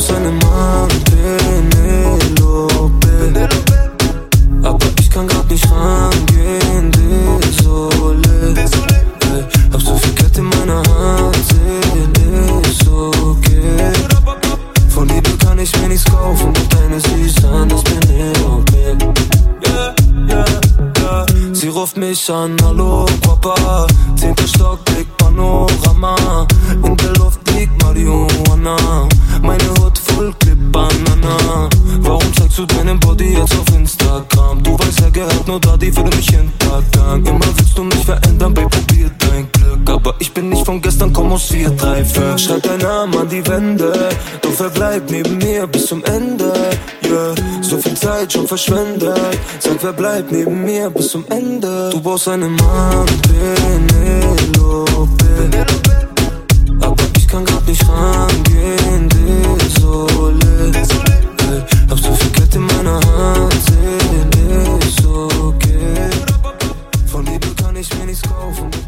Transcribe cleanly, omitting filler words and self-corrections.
brauchst eine Mann, Penelope. Aber ich kann grad nicht rangehen, désolé. Hey, hab so viel Geld in meiner Hand, ist okay. Von Liebe kann ich mir nichts kaufen, doch deine süß an, das Penelope. Sie ruft mich an, hallo Papa, 10. Stock, Blick Panorama. In der Luft liegt Marihuana, meine Hut voll Clip Banana. Warum zeigst du deinen Body jetzt auf Instagram? Du weißt ja, gehört nur da, die würde mich hintergangen. Immer willst du mich verändern, Babe, probier dein Glück. Aber ich bin nicht von gestern, komm aus 4, 3, 5. Schreib deinen Namen an die Wände, doch wer bleibt neben mir bis zum Ende? Yeah, so viel Zeit schon verschwendet. Sag, wer bleibt neben mir bis zum Ende? Du brauchst eine Mann, Penelope. Aber ich kann grad nicht rangehen, désolé. Hey, hab so viel Geld in meiner Hand, ist okay. Von Liebe kann ich mir nichts kaufen.